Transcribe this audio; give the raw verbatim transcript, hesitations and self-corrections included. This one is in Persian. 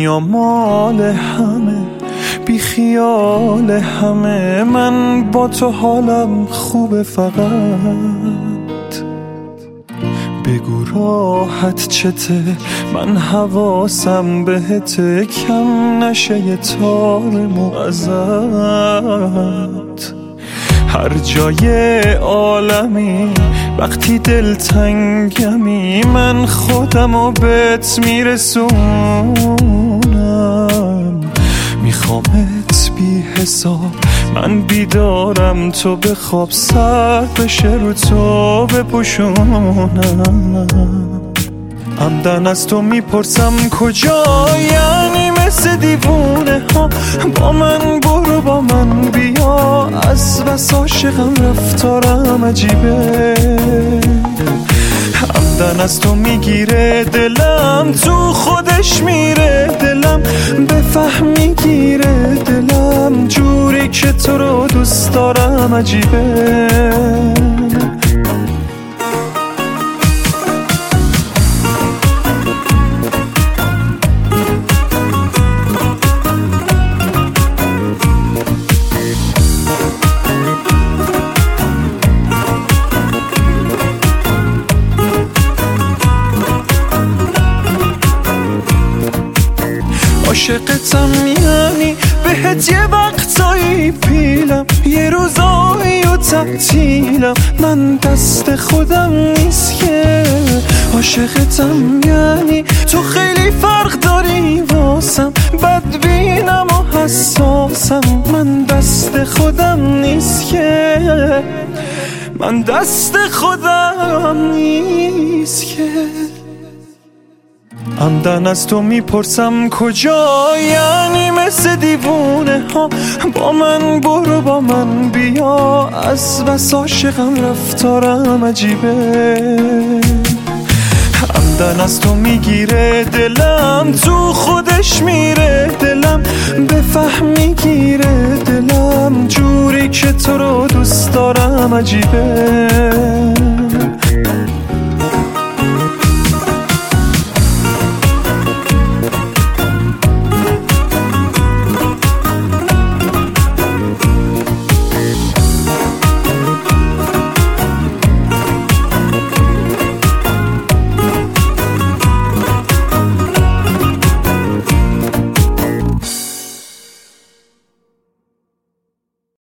دنیا مال همه، بی خیال همه، من با تو حالم خوبه، فقط بگو راحت چته، من حواسم بهته، کم نشه یه تار مو ازت. هر جای عالمی وقتی دلتنگمی، من خودمو بهت میرسونم، میخوامت بی حساب، من بیدارم تو بخواب، سر بشه رو تو بپوشونم. عمدن از تو میپرسم کجا، یعنی مثل دیوونه ها با من برو با من بیا، از بس عاشقم رفتارم عجیبه. عمدن از تو میگیره دلم، تو خودش میره دلم، بفهم میگیره دلم، جوری که تو رو دوست دارم عجیبه. عاشقتم یعنی بهت یه وقتایی پیلم، یه روزایی و تعطیلم، من دست خودم نیست که. عاشقتم یعنی تو خیلی فرق داری واسم، بدبینم و حساسم، من دست خودم نیست که، من دست خودم نیست که. عمدن از تو میپرسم کجا، یعنی مثل دیوونه ها با من برو با من بیا، از بس عاشقم رفتارم عجیبه. عمدن از تو میگیره دلم، تو خودش میره دلم، بفهم میگیره دلم، جوری که تو رو دوست دارم عجیبه.